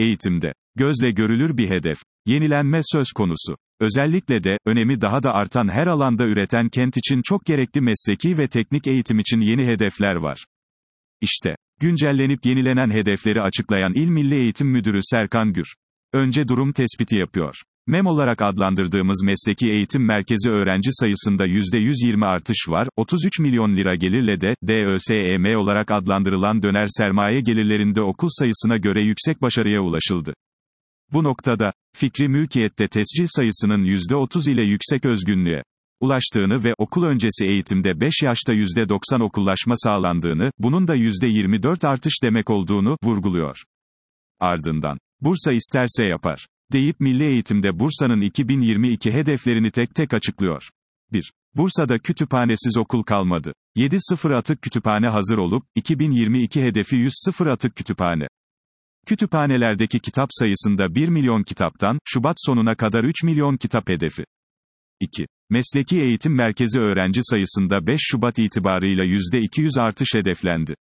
Eğitimde gözle görülür bir hedef, yenilenme söz konusu. Özellikle de, önemi daha da artan her alanda üreten kent için çok gerekli mesleki ve teknik eğitim için yeni hedefler var. İşte, güncellenip yenilenen hedefleri açıklayan İl Milli Eğitim Müdürü Serkan Gür. Önce durum tespiti yapıyor. MEM olarak adlandırdığımız mesleki eğitim merkezi öğrenci sayısında %120 artış var, 33 milyon lira gelirle de, DÖSEM olarak adlandırılan döner sermaye gelirlerinde okul sayısına göre yüksek başarıya ulaşıldı. Bu noktada, fikri mülkiyette tescil sayısının %30 ile yüksek özgünlüğe ulaştığını ve okul öncesi eğitimde 5 yaşta %90 okullaşma sağlandığını, bunun da %24 artış demek olduğunu vurguluyor. Ardından, Bursa isterse yapar deyip milli eğitimde Bursa'nın 2022 hedeflerini tek tek açıklıyor. 1. Bursa'da kütüphanesiz okul kalmadı. 7.0 atık kütüphane hazır olup, 2022 hedefi 100.0 atık kütüphane. Kütüphanelerdeki kitap sayısında 1 milyon kitaptan, Şubat sonuna kadar 3 milyon kitap hedefi. 2. Mesleki eğitim merkezi öğrenci sayısında 5 Şubat itibarıyla %200 artış hedeflendi.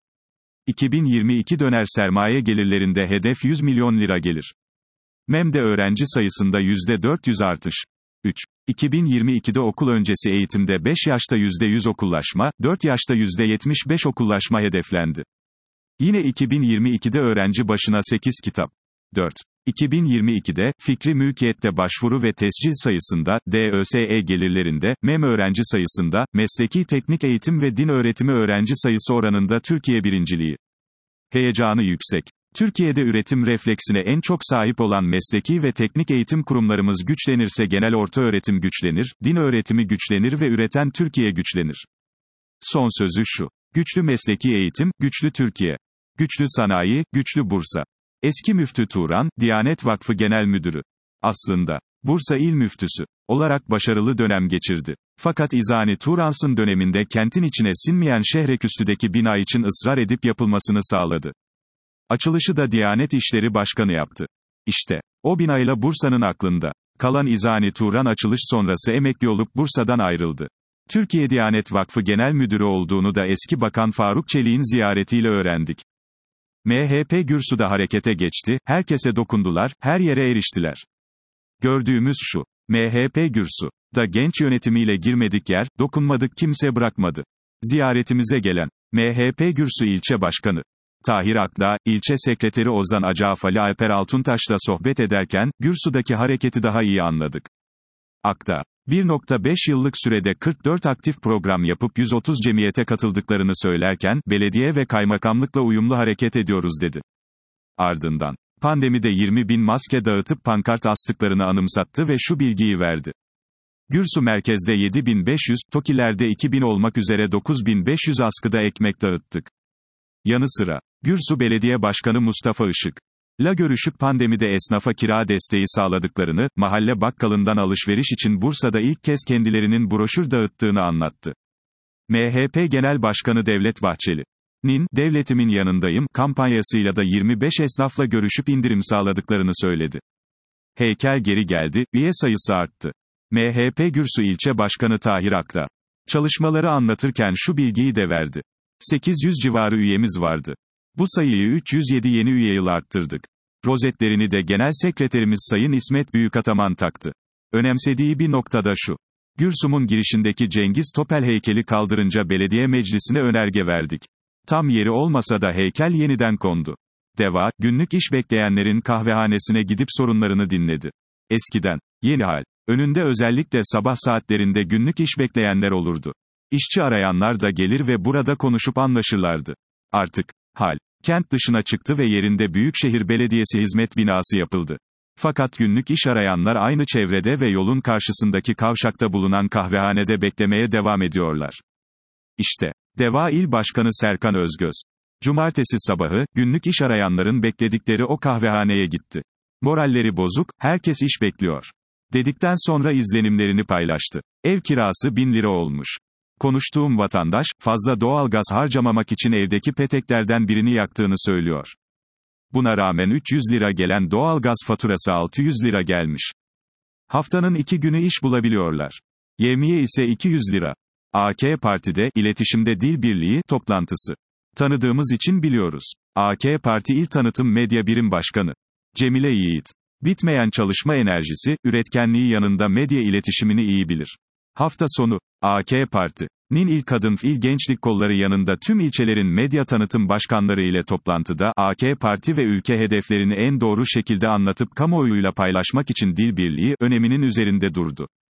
2022 döner sermaye gelirlerinde hedef 100 milyon lira gelir. MEM'de öğrenci sayısında %400 artış. 3. 2022'de okul öncesi eğitimde 5 yaşta %100 okullaşma, 4 yaşta %75 okullaşma hedeflendi. Yine 2022'de öğrenci başına 8 kitap. 4. 2022'de, fikri mülkiyette başvuru ve tescil sayısında, DÖSE gelirlerinde, MEM öğrenci sayısında, mesleki teknik eğitim ve din öğretimi öğrenci sayısı oranında Türkiye birinciliği. Heyecanı yüksek. Türkiye'de üretim refleksine en çok sahip olan mesleki ve teknik eğitim kurumlarımız güçlenirse genel ortaöğretim güçlenir, din öğretimi güçlenir ve üreten Türkiye güçlenir. Son sözü şu. Güçlü mesleki eğitim, güçlü Türkiye. Güçlü sanayi, güçlü Bursa. Eski Müftü Turan, Diyanet Vakfı Genel Müdürü. Aslında, Bursa İl Müftüsü olarak başarılı dönem geçirdi. Fakat İzani Turans'ın döneminde kentin içine sinmeyen Şehreküstü'deki bina için ısrar edip yapılmasını sağladı. Açılışı da Diyanet İşleri Başkanı yaptı. İşte, o binayla Bursa'nın aklında kalan İzani Turan açılış sonrası emekli olup Bursa'dan ayrıldı. Türkiye Diyanet Vakfı Genel Müdürü olduğunu da eski Bakan Faruk Çelik'in ziyaretiyle öğrendik. MHP Gürsü'de harekete geçti, herkese dokundular, her yere eriştiler. Gördüğümüz şu. MHP Gürsü'da genç yönetimiyle girmedik yer, dokunmadık kimse bırakmadı. Ziyaretimize gelen MHP Gürsü İlçe Başkanı Tahir Akdağ, ilçe sekreteri Ozan Acafali Alper Altuntaş'la sohbet ederken, Gürsü'deki hareketi daha iyi anladık. Akdağ, 1,5 yıllık sürede 44 aktif program yapıp 130 cemiyete katıldıklarını söylerken, belediye ve kaymakamlıkla uyumlu hareket ediyoruz dedi. Ardından, pandemide 20.000 maske dağıtıp pankart astıklarını anımsattı ve şu bilgiyi verdi. Gürsü merkezde 7.500, TOKİ'lerde 2.000 olmak üzere 9.500 askıda ekmek dağıttık. Yanı sıra, Gürsü Belediye Başkanı Mustafa Işık'la görüşüp pandemide esnafa kira desteği sağladıklarını, mahalle bakkalından alışveriş için Bursa'da ilk kez kendilerinin broşür dağıttığını anlattı. MHP Genel Başkanı Devlet Bahçeli'nin, "Devletimin yanındayım" kampanyasıyla da 25 esnafla görüşüp indirim sağladıklarını söyledi. Heykel geri geldi, üye sayısı arttı. MHP Gürsü İlçe Başkanı Tahir Akdağ, çalışmaları anlatırken şu bilgiyi de verdi. 800 civarı üyemiz vardı. Bu sayıyı 307 yeni üye yıl arttırdık. Rozetlerini de Genel Sekreterimiz Sayın İsmet Büyükataman taktı. Önemsediği bir noktada şu. Gürsüm'ün girişindeki Cengiz Topel heykeli kaldırınca belediye meclisine önerge verdik. Tam yeri olmasa da heykel yeniden kondu. DEVA, günlük iş bekleyenlerin kahvehanesine gidip sorunlarını dinledi. Eskiden, yeni hal, önünde özellikle sabah saatlerinde günlük iş bekleyenler olurdu. İşçi arayanlar da gelir ve burada konuşup anlaşırlardı. Artık, hal, kent dışına çıktı ve yerinde Büyükşehir Belediyesi hizmet binası yapıldı. Fakat günlük iş arayanlar aynı çevrede ve yolun karşısındaki kavşakta bulunan kahvehanede beklemeye devam ediyorlar. İşte, DEVA İl Başkanı Serkan Özgöz. Cumartesi sabahı, günlük iş arayanların bekledikleri o kahvehaneye gitti. Moralleri bozuk, herkes iş bekliyor. Dedikten sonra izlenimlerini paylaştı. Ev kirası 1.000 lira olmuş. Konuştuğum vatandaş, fazla doğalgaz harcamamak için evdeki peteklerden birini yaktığını söylüyor. Buna rağmen 300 lira gelen doğalgaz faturası 600 lira gelmiş. Haftanın 2 günü iş bulabiliyorlar. Yevmiye ise 200 lira. AK Parti'de, iletişimde dil birliği, toplantısı. Tanıdığımız için biliyoruz. AK Parti İl Tanıtım Medya Birim Başkanı Cemile Yiğit. Bitmeyen çalışma enerjisi, üretkenliği yanında medya iletişimini iyi bilir. Hafta sonu, AK Parti'nin İl Kadın İl Gençlik Kolları yanında tüm ilçelerin medya tanıtım başkanları ile toplantıda, AK Parti ve ülke hedeflerini en doğru şekilde anlatıp kamuoyuyla paylaşmak için dil birliği öneminin üzerinde durdu.